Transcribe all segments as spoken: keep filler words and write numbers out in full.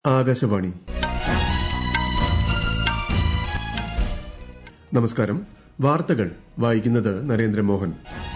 ആകാശവാണി. നമസ്കാരം. വാർത്തകൾ വായിക്കുന്നത് നരേന്ദ്രമോഹൻ.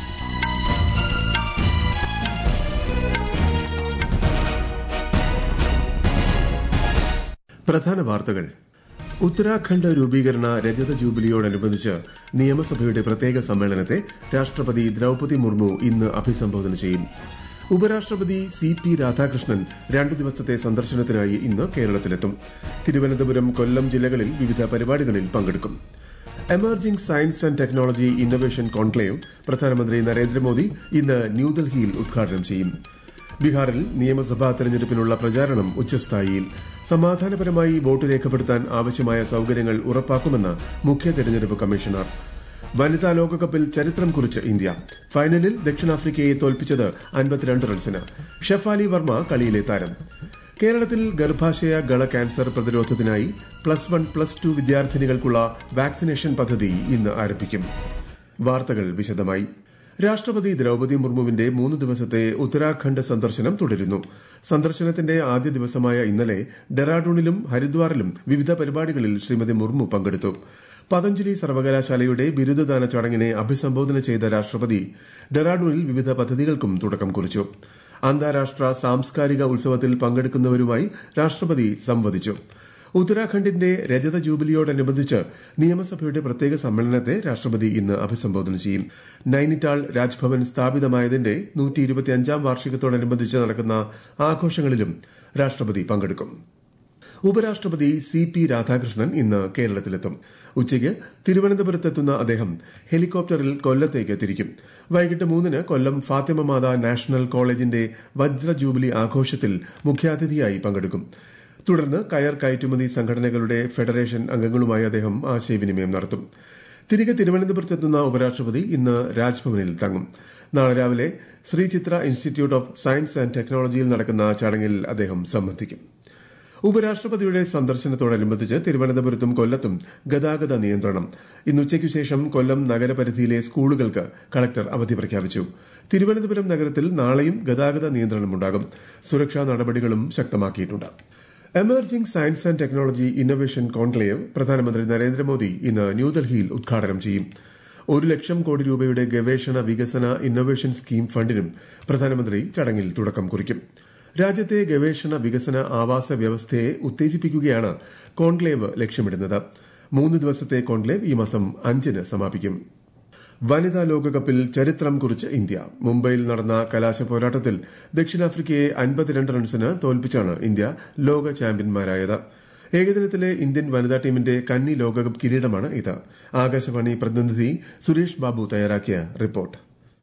പ്രധാന വാർത്തകൾ. ഉത്തരാഖണ്ഡ് രൂപീകരണ രജത ജൂബിലിയോടനുബന്ധിച്ച് നിയമസഭയുടെ പ്രത്യേക സമ്മേളനത്തെ രാഷ്ട്രപതി ദ്രൌപദി മുർമു ഇന്ന് അഭിസംബോധന ചെയ്യും. ഉപരാഷ്ട്രപതി സി പി രാധാകൃഷ്ണൻ രണ്ടു ദിവസത്തെ സന്ദർശനത്തിനായി ഇന്ന് കേരളത്തിലെത്തും. തിരുവനന്തപുരം, കൊല്ലം ജില്ലകളിൽ വിവിധ പരിപാടികളിൽ പങ്കെടുക്കും. Emerging science and technology innovation conclave പ്രധാനമന്ത്രി നരേന്ദ്രമോദി ഇന്ന് ന്യൂഡൽഹിയിൽ ഉദ്ഘാടനം ചെയ്യും. ബീഹാറിൽ നിയമസഭാ തെരഞ്ഞെടുപ്പിനുള്ള പ്രചാരണം ഉച്ചസ്ഥായിയിൽ. സമാധാനപരമായി വോട്ട് രേഖപ്പെടുത്താൻ ആവശ്യമായ സൌകര്യങ്ങൾ ഉറപ്പാക്കുമെന്ന് മുഖ്യ തെരഞ്ഞെടുപ്പ് കമ്മീഷണർ. വനിതാ ലോകകപ്പിൽ ചരിത്രം കുറിച്ച് ഇന്ത്യ. ഫൈനലിൽ ദക്ഷിണാഫ്രിക്കയെ തോൽപ്പിച്ചത് അൻപത്തിരണ്ട് റൺസിന്. ഷെഫാലി വർമ്മ കളിയിലെ താരം. കേരളത്തിൽ ഗർഭാശയ ഗള ക്യാൻസർ പ്രതിരോധത്തിനായി പ്ലസ് വൺ പ്ലസ് ടു വിദ്യാർത്ഥിനികൾക്കുള്ള വാക്സിനേഷൻ പദ്ധതി ഇന്ന് ആരംഭിക്കും. വാർത്തകൾ വിശദമായി. രാഷ്ട്രപതി ദ്രൌപദി മുർമുവിന്റെ മൂന്ന് ദിവസത്തെ ഉത്തരാഖണ്ഡ് സന്ദർശനം തുടരുന്നു. സന്ദർശനത്തിന്റെ ആദ്യ ദിവസമായ ഇന്നലെ ഡെറാഡൂണിലും ഹരിദ്വാറിലും വിവിധ പരിപാടികളിൽ ശ്രീമതി മുർമു പങ്കെടുത്തു. പതഞ്ജലി സർവകലാശാലയുടെ ബിരുദദാന ചടങ്ങിനെ അഭിസംബോധന ചെയ്ത രാഷ്ട്രപതി ഡെറാഡൂണിൽ വിവിധ പദ്ധതികൾക്കും തുടക്കം കുറിച്ചു. അന്താരാഷ്ട്ര സാംസ്കാരിക ഉത്സവത്തിൽ പങ്കെടുക്കുന്നവരുമായി രാഷ്ട്രപതി സംവദിച്ചു. ഉത്തരാഖണ്ഡിന്റെ രജത ജൂബിലിയോടനുബന്ധിച്ച് നിയമസഭയുടെ പ്രത്യേക സമ്മേളനത്തെ രാഷ്ട്രപതി ഇന്ന് അഭിസംബോധന ചെയ്യും. നൈനിറ്റാൾ രാജ്ഭവൻ സ്ഥാപിതമായതിന്റെ നൂറ്റി ഇരുപത്തിയഞ്ചാം വാർഷികത്തോടനുബന്ധിച്ച് നടക്കുന്ന ആഘോഷങ്ങളിലും രാഷ്ട്രപതി പങ്കെടുക്കും. ഉപരാഷ്ട്രപതി സി പി രാധാകൃഷ്ണൻ ഇന്ന് കേരളത്തിലെത്തും. ഉച്ചയ്ക്ക് തിരുവനന്തപുരത്തെത്തുന്ന അദ്ദേഹം ഹെലികോപ്റ്ററിൽ കൊല്ലത്തേക്ക് തിരിക്കും. വൈകിട്ട് മൂന്നിന് കൊല്ലം ഫാത്തിമ മാതാ നാഷണൽ കോളേജിന്റെ വജ്ര ജൂബിലി ആഘോഷത്തിൽ മുഖ്യാതിഥിയായി പങ്കെടുക്കും. തുടർന്ന് കയർ കയറ്റുമതി സംഘടനകളുടെ ഫെഡറേഷൻ അംഗങ്ങളുമായി അദ്ദേഹം ആശയവിനിമയം നടത്തും. തിരികെ തിരുവനന്തപുരത്തെത്തുന്ന ഉപരാഷ്ട്രപതി ഇന്ന് രാജ്ഭവനിൽ തങ്ങും. നാളെ രാവിലെ Sree Chitra institute of science and ടെക്നോളജിയിൽ നടക്കുന്ന ചടങ്ങിൽ അദ്ദേഹം സംബന്ധിക്കും. ഉപരാഷ്ട്രപതിയുടെ സന്ദർശനത്തോടനുബന്ധിച്ച് തിരുവനന്തപുരത്തും കൊല്ലത്തും ഗതാഗത നിയന്ത്രണം. ഇന്ന് ഉച്ചയ്ക്കു ശേഷം കൊല്ലം നഗരപരിധിയിലെ സ്കൂളുകൾക്ക് കളക്ടർ അവധി പ്രഖ്യാപിച്ചു. തിരുവനന്തപുരം നഗരത്തിൽ നാളെയും ഗതാഗത നിയന്ത്രണമുണ്ടാകും. സുരക്ഷാ നടപടികളും ശക്തമാക്കിയിട്ടുണ്ട്. Emerging science and technology innovation conclave പ്രധാനമന്ത്രി നരേന്ദ്രമോദി ഇന്ന് ന്യൂഡൽഹിയിൽ ഉദ്ഘാടനം ചെയ്യും. ഒരു ലക്ഷം കോടി രൂപയുടെ ഗവേഷണ വികസന ഇന്നൊവേഷൻ സ്കീം ഫണ്ടിനും പ്രധാനമന്ത്രി ചടങ്ങിൽ തുടക്കം കുറിക്കും. രാജ്യത്തെ ഗവേഷണ വികസന ആവാസ വ്യവസ്ഥയെ ഉത്തേജിപ്പിക്കുകയാണ് കോൺക്ലേവ് ലക്ഷ്യമിടുന്നത്. മൂന്ന് ദിവസത്തെ കോൺക്ലേവ് ഈ മാസം അഞ്ചിന് സമാപിക്കും. വനിതാ ലോകകപ്പിൽ ചരിത്രം കുറിച്ച് ഇന്ത്യ. മുംബൈയിൽ നടന്ന കലാശ പോരാട്ടത്തിൽ ദക്ഷിണാഫ്രിക്കയെ അൻപത്തിരണ്ട് റൺസിന് തോൽപ്പിച്ചാണ് ഇന്ത്യ ലോക ചാമ്പ്യന്മാരായത്. ഏകദിനത്തിലെ ഇന്ത്യൻ വനിതാ ടീമിന്റെ കന്നി ലോകകപ്പ് കിരീടമാണ് ഇത്. ആകാശവാണി പ്രതിനിധി സുരേഷ് ബാബു തയ്യാറാക്കിയ റിപ്പോർട്ട്.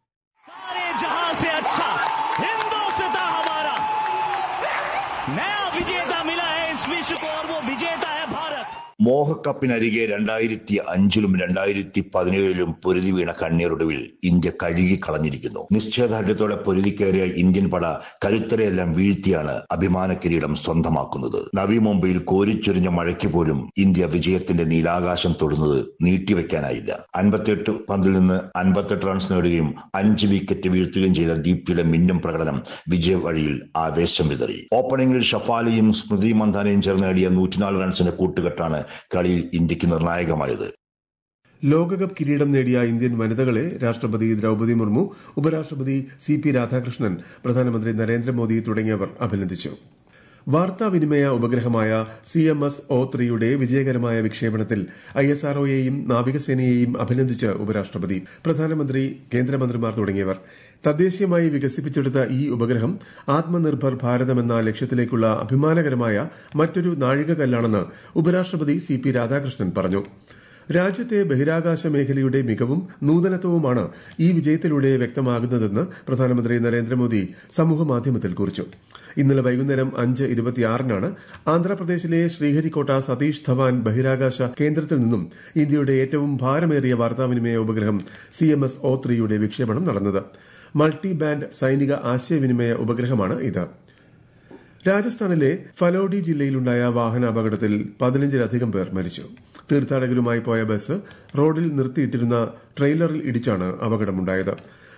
മോഹക്കപ്പിനരികെ രണ്ടായിരത്തി അഞ്ചിലും രണ്ടായിരത്തി പതിനേഴിലും പൊരുതി വീണ കണ്ണീരൊടുവിൽ ഇന്ത്യ കഴുകിക്കളഞ്ഞിരിക്കുന്നു. നിശ്ചയദാർഢ്യത്തോടെ പൊരുതിക്കേറിയ ഇന്ത്യൻ പട കരുത്തരെയെല്ലാം വീഴ്ത്തിയാണ് അഭിമാന കിരീടം സ്വന്തമാക്കുന്നത്. നവി മുംബൈയിൽ കോരിച്ചൊരിഞ്ഞ മഴയ്ക്ക് പോലും ഇന്ത്യ വിജയത്തിന്റെ നീലാകാശം തൊടുന്നത് നീട്ടിവെക്കാനായില്ല. അൻപത്തിയെട്ട് പന്തിൽ നിന്ന് അൻപത്തെട്ട് റൺസ് നേടുകയും അഞ്ച് വിക്കറ്റ് വീഴ്ത്തുകയും ചെയ്ത ദീപ്തിയുടെ മിന്നും പ്രകടനം വിജയ വഴിയിൽ ആവേശം വിതറി. ഓപ്പണിംഗിൽ ഷഫാലിയും സ്മൃതി മന്ദാനയും ചേർന്ന് നേടിയ നൂറ്റിനാല് റൺസിന്റെ കൂട്ടുകെട്ടാണ് കളിയിൽ ഇന്ത്യക്ക് നിർണായകമായത്. ലോകകപ്പ് കിരീടം നേടിയ ഇന്ത്യൻ വനിതകളെ രാഷ്ട്രപതി ദ്രൌപദി മുർമു, ഉപരാഷ്ട്രപതി സി പി രാധാകൃഷ്ണൻ, പ്രധാനമന്ത്രി നരേന്ദ്രമോദി തുടങ്ങിയവർ അഭിനന്ദിച്ചു. വാർത്താവിനിമയ ഉപഗ്രഹമായ സി എം എസ് ഒ ത്രീയുടെ വിജയകരമായ വിക്ഷേപണത്തിൽ ഐ എസ് ആർ ഒയെയും നാവികസേനയെയും അഭിനന്ദിച്ച് ഉപരാഷ്ട്രപതി, പ്രധാനമന്ത്രി, കേന്ദ്രമന്ത്രിമാർ തുടങ്ങിയവർ. തദ്ദേശീയമായി വികസിപ്പിച്ചെടുത്ത ഈ ഉപഗ്രഹം ആത്മനിർഭർ ഭാരതമെന്ന ലക്ഷ്യത്തിലേക്കുള്ള അഭിമാനകരമായ മറ്റൊരു നാഴികക്കല്ലാണെന്ന് ഉപരാഷ്ട്രപതി സി പി രാധാകൃഷ്ണൻ പറഞ്ഞു. രാജ്യത്തെ ബഹിരാകാശ മേഖലയുടെ മികവും നൂതനത്വവുമാണ് ഈ വിജയത്തിലൂടെ വ്യക്തമാകുന്നതെന്ന് പ്രധാനമന്ത്രി നരേന്ദ്രമോദി സമൂഹമാധ്യമത്തിൽ കുറിച്ചു. ഇന്നലെ വൈകുന്നേരം അഞ്ച് ഇരുപത്തിയാറിനാണ് ആന്ധ്രാപ്രദേശിലെ ശ്രീഹരിക്കോട്ട സതീഷ് ധവാൻ ബഹിരാകാശ കേന്ദ്രത്തിൽ നിന്നും ഇന്ത്യയുടെ ഏറ്റവും ഭാരമേറിയ വാർത്താവിനിമയ ഉപഗ്രഹം സി എം എസ് ഒ ത്രീയുടെ വിക്ഷേപണം നടന്നത്. മൾട്ടി ബാൻഡ് സൈനിക ആശയവിനിമയ ഉപഗ്രഹമാണ് ഇത്. രാജസ്ഥാനിലെ ഫലോഡി ജില്ലയിലുണ്ടായ വാഹനാപകടത്തിൽ പതിനഞ്ചിലധികം പേർ മരിച്ചു. തീർത്ഥാടകരുമായി പോയ ബസ് റോഡിൽ നിർത്തിയിട്ടിരുന്ന ട്രെയിലറിൽ ഇടിച്ചാണ് അപകടമുണ്ടായത്.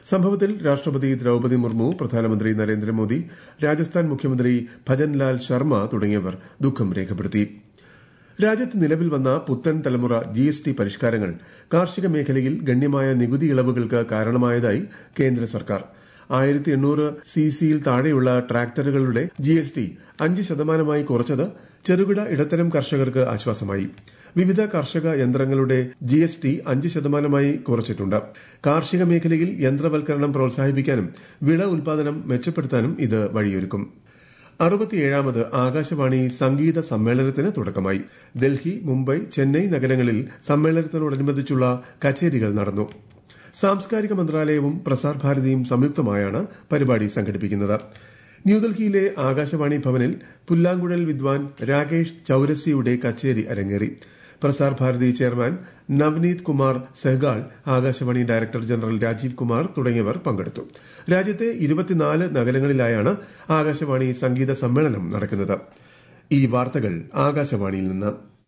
സംഭവത്തിൽ രാഷ്ട്രപതി ദ്രൌപദി മുർമു, പ്രധാനമന്ത്രി നരേന്ദ്രമോദി, രാജസ്ഥാൻ മുഖ്യമന്ത്രി ഭജൻലാൽ ശർമ്മ തുടങ്ങിയവർ ദുഃഖം രേഖപ്പെടുത്തി. രാജ്യത്ത് നിലവിൽ വന്ന പുത്തൻ തലമുറ ജി എസ് ടി പരിഷ്കാരങ്ങൾ കാർഷിക മേഖലയിൽ ഗണ്യമായ നികുതി ഇളവുകൾക്ക് കാരണമായതായി കേന്ദ്ര സർക്കാർ. ആയിരത്തി എണ്ണൂറ് സി സിയിൽ താഴെയുള്ള ട്രാക്ടറുകളുടെ ജി എസ് ടി അഞ്ച് ശതമാനമായി കുറച്ചത് ചെറുകിട ഇടത്തരം കർഷകർക്ക് ആശ്വാസമായി. വിവിധ കർഷക യന്ത്രങ്ങളുടെ ജി എസ് ടി അഞ്ച് ശതമാനമായി കുറച്ചിട്ടുണ്ട്. കാർഷിക മേഖലയിൽ യന്ത്രവൽക്കരണം പ്രോത്സാഹിപ്പിക്കാനും വിള ഉൽപാദനം മെച്ചപ്പെടുത്താനും ഇത് വഴിയൊരുക്കും. അറുപത്തിയേഴാമത് ആകാശവാണി സംഗീത സമ്മേളനത്തിന് തുടക്കമായി. ഡൽഹി, മുംബൈ, ചെന്നൈ നഗരങ്ങളിൽ സമ്മേളനത്തോടനുബന്ധിച്ചുള്ള കച്ചേരികൾ നടന്നു. സാംസ്കാരിക മന്ത്രാലയവും പ്രസാർ ഭാരതിയും സംയുക്തമായാണ് പരിപാടി സംഘടിപ്പിക്കുന്നത്. ന്യൂഡൽഹിയിലെ ആകാശവാണി ഭവനിൽ പുല്ലാങ്കുഴൽ വിദ്വാൻ രാകേഷ് ചൌരസിയുടെ കച്ചേരി അരങ്ങേറി. Prasar Bharati chairman Navneet Kumar Sehgal, Akashvani director general Rajeev Kumar തുടങ്ങിയവർ പങ്കെടുത്തു. രാജ്യത്തെ ഇരുപത്തിനാല് നഗരങ്ങളിലായാണ് ആകാശവാണി സംഗീത സമ്മേളനം നടക്കുന്നത്. ഈ വാർത്തകൾ ആകാശവാണിയിൽ നിന്ന്.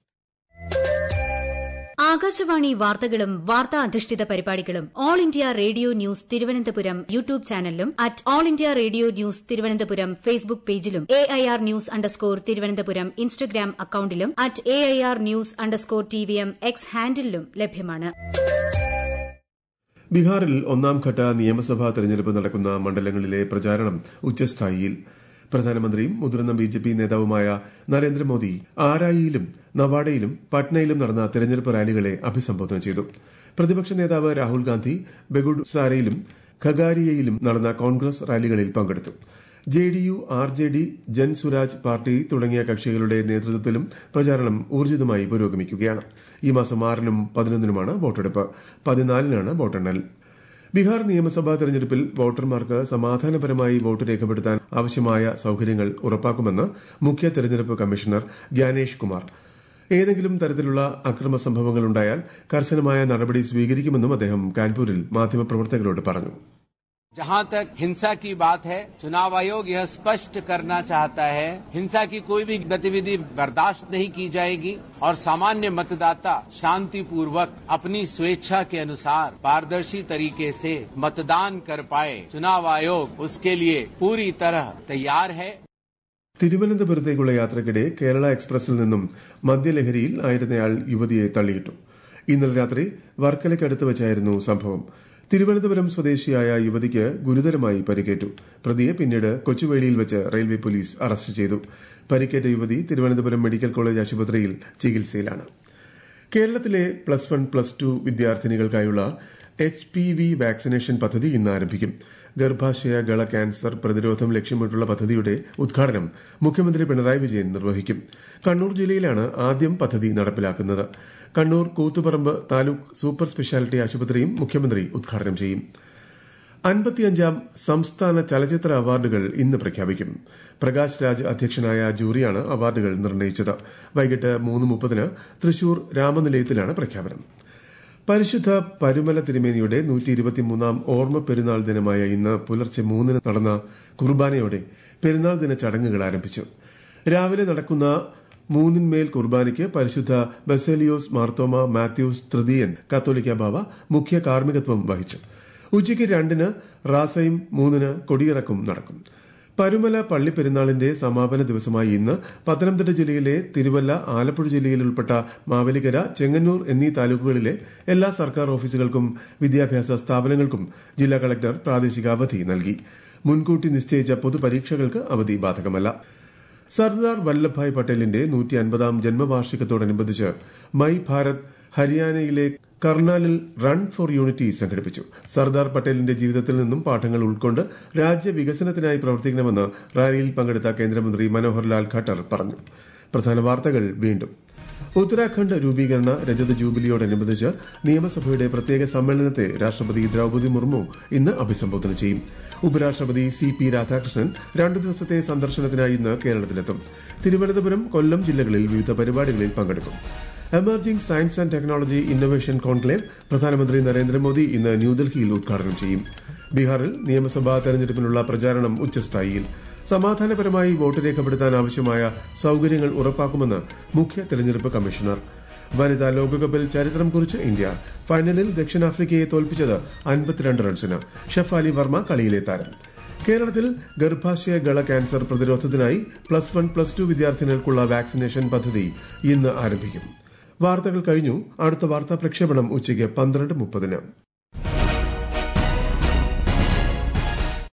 ആകാശവാണി വാർത്തകളും വാർത്താ അധിഷ്ഠിത പരിപാടികളും all India radio news Thiruvananthapuram YouTube ചാനലിലും at all India radio news Thiruvananthapuram Facebook പേജിലും A I R news underscore Thiruvananthapuram Instagram അക്കൌണ്ടിലും at A I R news underscore T V M X ഹാൻഡിലും ലഭ്യമാണ്. ബീഹാറിൽ ഒന്നാംഘട്ട നിയമസഭാ തെരഞ്ഞെടുപ്പ് നടക്കുന്ന മണ്ഡലങ്ങളിലെ പ്രചാരണം ഉച്ചസ്ഥായിയിൽ. പ്രധാനമന്ത്രിയും മുതിർന്ന ബി ജെ പി നേതാവുമായ നരേന്ദ്രമോദി ആരായിയിലും നവാഡയിലും പട്നയിലും നടന്ന തെരഞ്ഞെടുപ്പ് റാലികളെ അഭിസംബോധന ചെയ്തു. പ്രതിപക്ഷ നേതാവ് രാഹുൽ ഗാന്ധി ബെഗുസാരയിലും ഖഗാരിയയിലും നടന്ന കോൺഗ്രസ് റാലികളിൽ പങ്കെടുത്തു. J D U, R J D, Jan Suraaj party തുടങ്ങിയ കക്ഷികളുടെ നേതൃത്വത്തിലും പ്രചാരണം ഊർജിതമായി പുരോഗമിക്കുകയാണ്. ഈ മാസം ആറിനും പതിനൊന്നിനുമാണ് വോട്ടെടുപ്പ്. പതിനാലിനാണ് വോട്ടെണ്ണൽ. ബീഹാർ നിയമസഭാ തെരഞ്ഞെടുപ്പിൽ വോട്ടർമാർക്ക് സമാധാനപരമായി വോട്ട് രേഖപ്പെടുത്താൻ ആവശ്യമായ സൌകര്യങ്ങൾ ഉറപ്പാക്കുമെന്ന് മുഖ്യ തെരഞ്ഞെടുപ്പ് കമ്മീഷണർ ഗ്യാനേഷ് കുമാർ. ഏതെങ്കിലും തരത്തിലുള്ള അക്രമ സംഭവങ്ങളുണ്ടായാൽ കർശനമായ നടപടി സ്വീകരിക്കുമെന്നും അദ്ദേഹം കാൻപൂരിൽ മാധ്യമപ്രവർത്തകരോട് പറഞ്ഞു. जहां तक हिंसा की बात है, चुनाव आयोग यह स्पष्ट करना चाहता है, हिंसा की कोई भी गतिविधि बर्दाश्त नहीं की जाएगी और सामान्य मतदाता शांतिपूर्वक अपनी स्वेच्छा के अनुसार पारदर्शी तरीके से मतदान कर पाए. चुनाव आयोग उसके लिए पूरी तरह तैयार है. തിരുവനന്തപുരത്തേക്കുള്ള യാത്രയ്ക്കിടെ കേരള എക്സ്പ്രസിൽ നിന്നും മദ്യലഹരിയിൽ ആയിരുന്നയാൾ യുവതിയെ തള്ളിയിട്ടു. ഇന്നലെ രാത്രി വർക്കലയ്ക്കടുത്ത് വെച്ചായിരുന്നു സംഭവം. തിരുവനന്തപുരം സ്വദേശിയായ യുവതിക്ക് ഗുരുതരമായി പരിക്കേറ്റു. പ്രതിയെ പിന്നീട് കൊച്ചുവേളിയിൽ വെച്ച് റെയിൽവേ പോലീസ് അറസ്റ്റ് ചെയ്തു. പരിക്കേറ്റ യുവതി തിരുവനന്തപുരം മെഡിക്കൽ കോളേജ് ആശുപത്രിയിൽ ചികിത്സയിലാണ്. കേരളത്തിലെ പ്ലസ് വൺ പ്ലസ് ടു വിദ്യാർത്ഥിനികൾക്കായുള്ള എച്ച് പി വി വാക്സിനേഷൻ പദ്ധതി ഇന്ന് ആരംഭിക്കും. ഗർഭാശയ ഗള ക്യാൻസർ പ്രതിരോധം ലക്ഷ്യമിട്ടുള്ള പദ്ധതിയുടെ ഉദ്ഘാടനം മുഖ്യമന്ത്രി പിണറായി വിജയൻ നിർവഹിക്കും. കണ്ണൂർ ജില്ലയിലാണ് ആദ്യം പദ്ധതി നടപ്പിലാക്കുന്നത്. കണ്ണൂർ കൂത്തുപറമ്പ് താലൂക്ക് സൂപ്പർ സ്പെഷ്യാലിറ്റി ആശുപത്രിയും മുഖ്യമന്ത്രി ഉദ്ഘാടനം ചെയ്യും. അൻപത്തിയഞ്ചാം സംസ്ഥാന ചലച്ചിത്ര അവാർഡുകൾ ഇന്ന് പ്രഖ്യാപിക്കും. പ്രകാശ് രാജ് അധ്യക്ഷനായ ജൂറിയാണ് അവാർഡുകൾ നിർണ്ണയിച്ചത്. വൈകിട്ട് മൂന്ന് മുപ്പതിന് തൃശൂർ രാമനിലയത്തിലാണ് പ്രഖ്യാപനം. പരിശുദ്ധ പരുമല തിരുമേനിയുടെ നൂറ്റി ഇരുപത്തിമൂന്നാം ഓർമ്മ പെരുന്നാൾ ദിനമായ ഇന്ന് പുലർച്ചെ മൂന്നിന് നടന്ന കുർബാനയോടെ പെരുന്നാൾ ദിന ചടങ്ങുകൾ ആരംഭിച്ചു. രാവിലെ നടക്കുന്ന മൂന്നിന്മേൽ കുർബാനയ്ക്ക് പരിശുദ്ധ ബസേലിയോസ് മാർത്തോമ മാത്യൂസ് തൃതീയൻ കത്തോലിക്ക ബാവ മുഖ്യ കാർമ്മികത്വം വഹിച്ചു. ഉച്ചയ്ക്ക് രണ്ടിന് റാസയും മൂന്നിന് കൊടിയിറക്കും നടക്കും. പരുമല പള്ളിപ്പെരുന്നാളിന്റെ സമാപന ദിവസമായി ഇന്ന് പത്തനംതിട്ട ജില്ലയിലെ തിരുവല്ല, ആലപ്പുഴ ജില്ലയിൽ ഉൾപ്പെട്ട മാവേലിക്കര, ചെങ്ങന്നൂർ എന്നീ താലൂക്കുകളിലെ എല്ലാ സർക്കാർ ഓഫീസുകൾക്കും വിദ്യാഭ്യാസ സ്ഥാപനങ്ങൾക്കും ജില്ലാ കളക്ടർ പ്രാദേശിക അവധി നൽകി. മുൻകൂട്ടി നിശ്ചയിച്ച പൊതുപരീക്ഷകൾക്ക് അവധി ബാധകമല്ല. സർദാർ വല്ലഭായ് പട്ടേലിന്റെ നൂറ്റി അൻപതാം ജന്മവാർഷികത്തോടനുബന്ധിച്ച് മൈ ഭാരത് ഹരിയാനയിലെ കർണാലിൽ റൺ ഫോർ യൂണിറ്റി സംഘടിപ്പിച്ചു. സർദാർ പട്ടേലിന്റെ ജീവിതത്തിൽ നിന്നും പാഠങ്ങൾ ഉൾക്കൊണ്ട് രാജ്യവികസനത്തിനായി പ്രവർത്തിക്കണമെന്ന് റാലിയിൽ പങ്കെടുത്ത കേന്ദ്രമന്ത്രി മനോഹർ ലാൽ ഖട്ടർ പറഞ്ഞു. പ്രധാന വാർത്തകൾ വീണ്ടും. ഉത്തരാഖണ്ഡ് രൂപീകരണ രജത ജൂബിലിയോടനുബന്ധിച്ച് നിയമസഭയുടെ പ്രത്യേക സമ്മേളനത്തെ രാഷ്ട്രപതി ദ്രൌപദി മുർമു ഇന്ന് അഭിസംബോധന ചെയ്യും. ഉപരാഷ്ട്രപതി സി പി രാധാകൃഷ്ണൻ രണ്ടു ദിവസത്തെ സന്ദർശനത്തിനായി ഇന്ന് കേരളത്തിലെത്തും. തിരുവനന്തപുരം, കൊല്ലം ജില്ലകളിൽ വിവിധ പരിപാടികളിൽ പങ്കെടുക്കും. Emerging science and technology innovation conclave പ്രധാനമന്ത്രി നരേന്ദ്രമോദി ഇന്ന് ന്യൂഡൽഹിയിൽ ഉദ്ഘാടനം ചെയ്യും. ബീഹാറിൽ നിയമസഭാ തെരഞ്ഞെടുപ്പിനുള്ള പ്രചാരണം ഉച്ചസ്ഥായിയിൽ. സമാധാനപരമായി വോട്ട് രേഖപ്പെടുത്താൻ ആവശ്യമായ സൌകര്യങ്ങൾ ഉറപ്പാക്കുമെന്ന് മുഖ്യ തെരഞ്ഞെടുപ്പ് കമ്മീഷണർ. വനിതാ ലോകകപ്പിൽ ചരിത്രം കുറിച്ച് ഇന്ത്യ. ഫൈനലിൽ ദക്ഷിണാഫ്രിക്കയെ തോൽപ്പിച്ചത് അൻപത്തിരണ്ട് റൺസിന്. ഷഫാലി വർമ്മ കളിയിലെ താരം. കേരളത്തിൽ ഗർഭാശയ ഗള ക്യാൻസർ പ്രതിരോധത്തിനായി പ്ലസ് വൺ പ്ലസ് ടു വിദ്യാർത്ഥിനികൾക്കുള്ള വാക്സിനേഷൻ പദ്ധതി ഇന്ന് ആരംഭിക്കും. വാർത്തകൾ കഴിഞ്ഞു. അടുത്ത വാർത്താ പ്രക്ഷേപണം ഉച്ചയ്ക്ക് പന്ത്രണ്ട് മുപ്പതിന്.